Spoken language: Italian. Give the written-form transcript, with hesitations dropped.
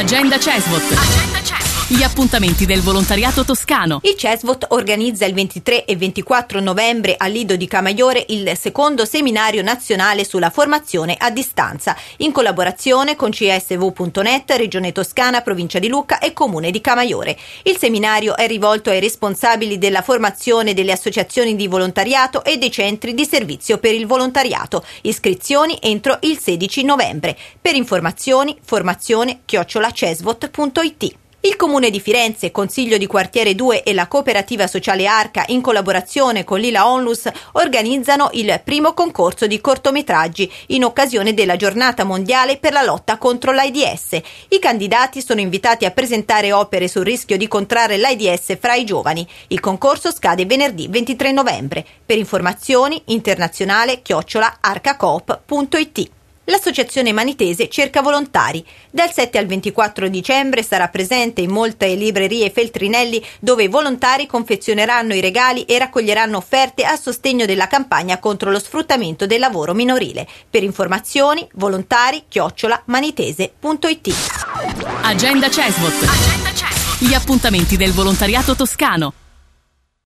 Agenda CESVOT. Gli appuntamenti del volontariato toscano. Il CESVOT organizza il 23 e 24 novembre al Lido di Camaiore il secondo seminario nazionale sulla formazione a distanza, in collaborazione con csv.net, Regione Toscana, Provincia di Lucca e Comune di Camaiore. Il seminario è rivolto ai responsabili della formazione delle associazioni di volontariato e dei centri di servizio per il volontariato. Iscrizioni entro il 16 novembre. Per informazioni, formazione@cesvot.it. Il Comune di Firenze, Consiglio di Quartiere 2 e la Cooperativa Sociale Arca, in collaborazione con l'Ila Onlus, organizzano il primo concorso di cortometraggi in occasione della Giornata Mondiale per la lotta contro l'AIDS. I candidati sono invitati a presentare opere sul rischio di contrarre l'AIDS fra i giovani. Il concorso scade venerdì 23 novembre. Per informazioni, internazionale@arcacoop.it. L'Associazione Manitese cerca volontari. Dal 7 al 24 dicembre sarà presente in molte librerie Feltrinelli, dove i volontari confezioneranno i regali e raccoglieranno offerte a sostegno della campagna contro lo sfruttamento del lavoro minorile. Per informazioni, volontari@manitese.it. Agenda CESVOT. Gli appuntamenti del volontariato toscano.